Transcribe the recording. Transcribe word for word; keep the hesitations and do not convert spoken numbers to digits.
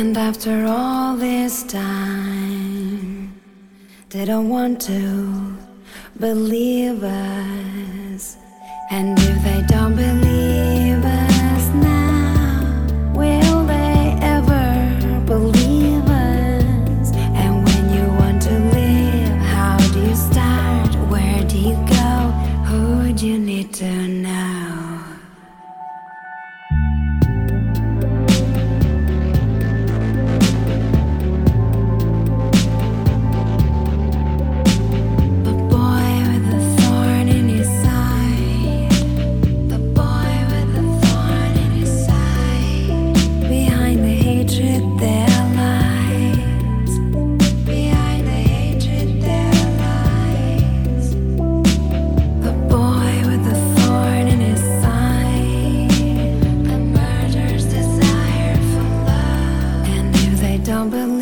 And after all this time, they don't want to believe us. And if they don't believe us now, will they ever believe us? And when you want to live, how do you start? Where do you go? Who do you need to know? Don't believe